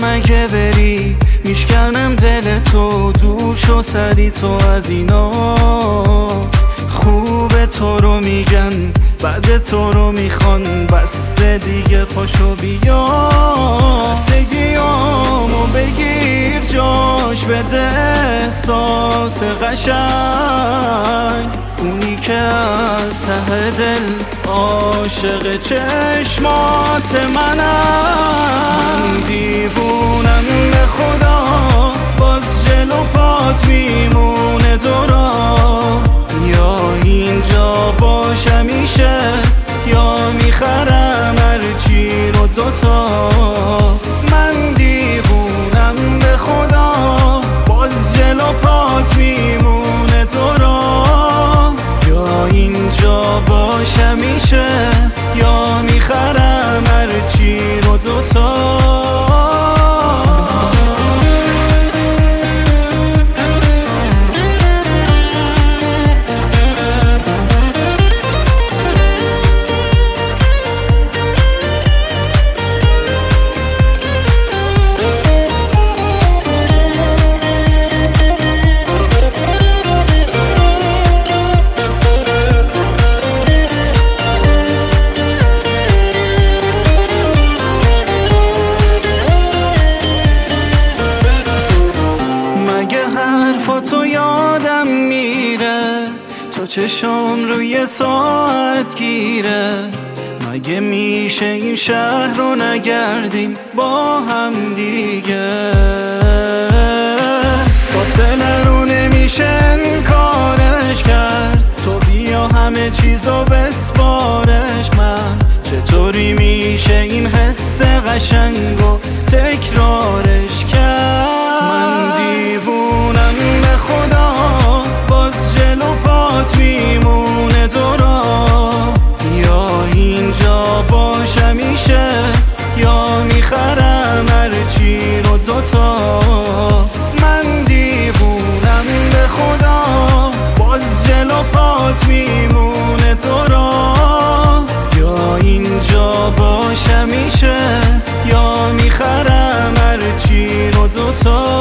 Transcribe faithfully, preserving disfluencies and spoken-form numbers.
اگه بری میشکنم دل تو، دور شو سری تو از اینا. خوب تو رو میگن بعد تو رو میخوان، بس دیگه پاشو بیا. خستگیامو بگیر جاش بده احساس قشنگ، اونی که از ته دل عاشق چشمات منم. من دیوونم به خدا باز جلو پات میمونه دورا، یا اینجا باش همیشه یا میخرم هرچی رو دوتا. من دیوونم به خدا باز جلو پات میمونه دورا، یا اینجا باش همیشه یا میخرم هرچی رو دوتا. تو یادم میره، تو چشم روی ساعت گیره. مگه میشه این شهر رو نگردیم با هم دیگه؟ فاصله رو نمیشه انکارش کرد، تو بیا همه چیزو بسپارش. من چطوری میشه این حس قشنگو تکرارش کرد؟ من دیوونم به خدا باز جلو پات میمونه دورا، یا اینجا باش همیشه یا میخرم هرچی رو دوتا. من دیوونم به خدا باز جلو پات میمونه دورا، یا اینجا باش همیشه یا میخرم هرچی رو دوتا.